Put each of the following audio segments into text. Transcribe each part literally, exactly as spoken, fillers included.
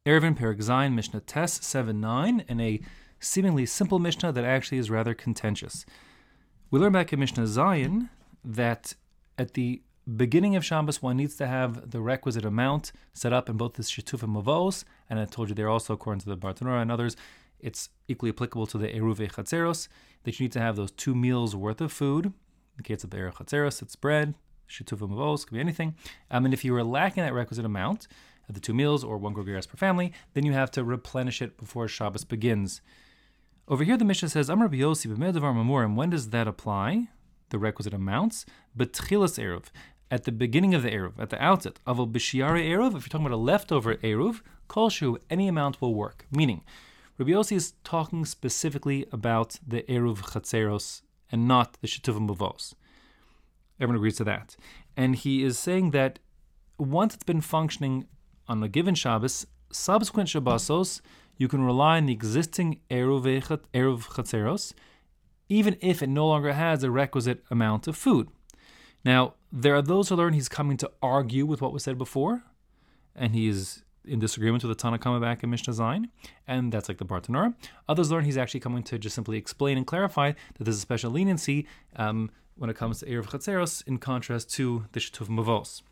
Eruvin Perek Zayin Mishnah Tes seven nine, and a seemingly simple Mishnah that actually is rather contentious. We learn back in Mishnah Zayin that at the beginning of Shabbos, one needs to have the requisite amount set up in both the Shituf and Mavos, and I told you there also, according to the Bartanura and others, it's equally applicable to the Eruv Chatzeros, that you need to have those two meals worth of food. In the case of the Eruv Chatzeros, it's bread. Shituf and Mavos, could be anything. Um, and if you were lacking that requisite amount of the two meals or one gregarious per family, then you have to replenish it before Shabbos begins. Over here, the Mishnah says, Amar Rabbi Yossi b'medavar mamurim. When does that apply? The requisite amounts? B'tchilas eruv, at the beginning of the eruv, at the outset. Avol b'shiare eruv, if you're talking about a leftover eruv, kolshu, any amount will work. Meaning, Rabbi Yossi is talking specifically about the eruv chatzeros and not the shituf and mavos. Everyone agrees to that. And he is saying that once it's been functioning on a given Shabbos, subsequent Shabbosos, you can rely on the existing Eruv Chatzeros, even if it no longer has a requisite amount of food. Now, there are those who learn he's coming to argue with what was said before, and he is in disagreement with the Tanna Kama back in Mishnah Zayin, and that's like the Bartanura. Others learn he's actually coming to just simply explain and clarify that there's a special leniency um, when it comes to Eruv Chatzeros in contrast to the Shituf Mavos.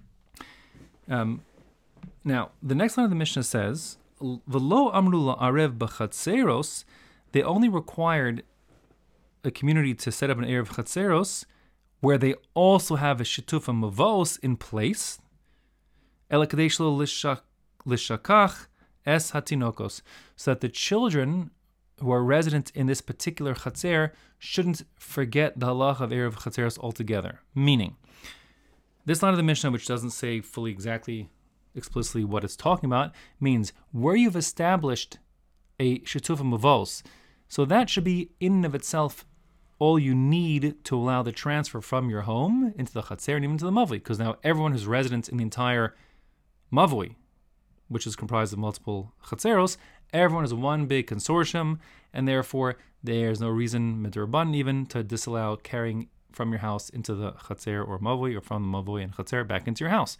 Um, now, the next line of the Mishnah says, V'lo amru la'arev b'chatzeros, they only required a community to set up an Eruv Chatzeros where they also have a Shituf Mavos in place, Ela kadesh lo lishakach es hatinokos, so that the children who are resident in this particular Chatzer shouldn't forget the halach of Eruv Chatzeros altogether. Meaning, this line of the Mishnah, which doesn't say fully exactly explicitly what it's talking about, means where you've established a Shituf Mavos, so that should be in and of itself all you need to allow the transfer from your home into the Chatzer and even to the Mavli, because now everyone who's resident in the entire Mavli, which is comprised of multiple Chatzeros, everyone is one big consortium, and therefore there's no reason, midrabanan even, to disallow carrying from your house into the Chatzer or Mavli, or from the Mavli and Chatzer back into your house.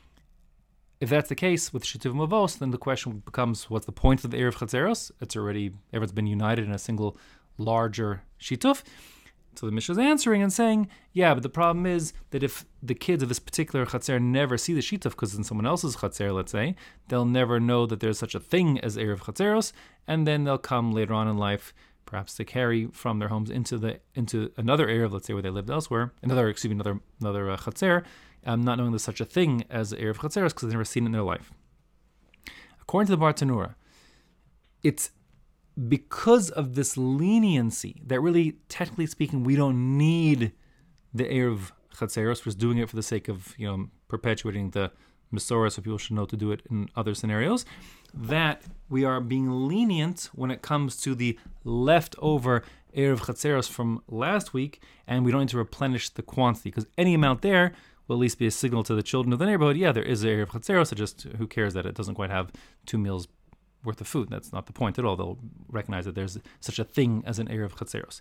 If that's the case with Shituf Mavos, then the question becomes, what's the point of the Eruv Chatzeros? It's already, everyone's been united in a single larger Shituf. So the Mishnah is answering and saying, yeah, but the problem is that if the kids of this particular Chatzer never see the Shituf because it's in someone else's Chatzer, let's say, they'll never know that there's such a thing as Eruv Chatzeros, and then they'll come later on in life, perhaps to carry from their homes into the into another Eruv, let's say where they lived elsewhere, another, excuse me, another another uh, Chatzer, um, not knowing there's such a thing as Eruv Chatzeros because they've never seen it in their life. According to the Bartanura, it's because of this leniency that really, technically speaking, we don't need the Eruv Chatzeros. We're just doing it for the sake of, you know, perpetuating the Masorah, so people should know to do it in other scenarios, that we are being lenient when it comes to the leftover Eruv Chatzeros from last week, and we don't need to replenish the quantity, because any amount there will at least be a signal to the children of the neighborhood, yeah, there is Eruv Chatzeros, so just who cares that it doesn't quite have two meals worth of food. That's not the point at all. They'll recognize that there's such a thing as an Eruv Chatzeros.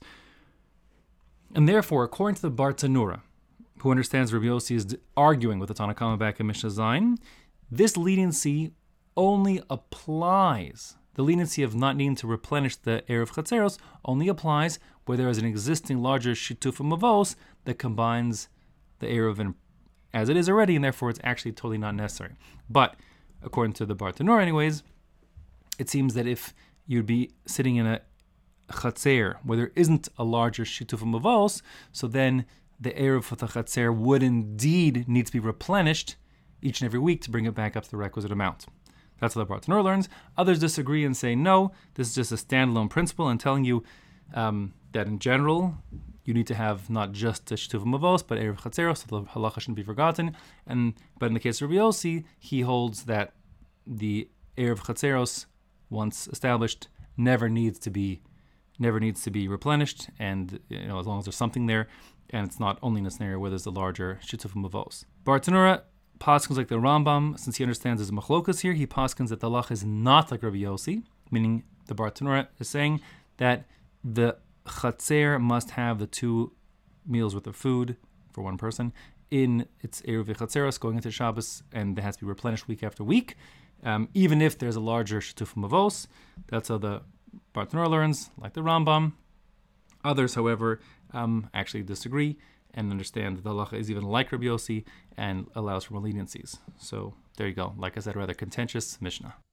And therefore, according to the Bartanura, who understands Rabbi Yossi is arguing with the Tanna Kama back in Mishnah Zayin, this leniency only applies, the leniency of not needing to replenish the Eruv Chatzeros only applies where there is an existing larger Shituf Mavos that combines the Eruv as it is already, and therefore it's actually totally not necessary. But according to the Bartanura anyways, it seems that if you'd be sitting in a Chatzer where there isn't a larger Shituf Mavos, so then the Eruv for the Chatzer would indeed need to be replenished each and every week to bring it back up to the requisite amount. That's what the Bartanura learns. Others disagree and say, no, this is just a standalone principle and telling you um, that in general, you need to have not just the Shituf Mavos, but Eruv Chatzeros, so the halacha shouldn't be forgotten. And But in the case of Rabbi Yossi, he holds that the Eruv Chatzeros, once established, never needs to be never needs to be replenished, and you know, as long as there's something there, and it's not only in a scenario where there's a larger Shituf Mavos. Bartanura paskins like the Rambam, since he understands there's a machlokas here, he paskins that the halach is not like Rabbi Yossi, meaning the Bartanura is saying that the Chatzer must have the two meals worth of food for one person in its Eruv Chatzeros going into Shabbos, and it has to be replenished week after week. um, even if there's a larger Shetufim Avos. That's how the Bartanura learns, like the Rambam. Others, however, um, actually disagree and understand that the halacha is even like Rabbi Yossi and allows for more leniencies. So there you go. Like I said, rather contentious Mishnah.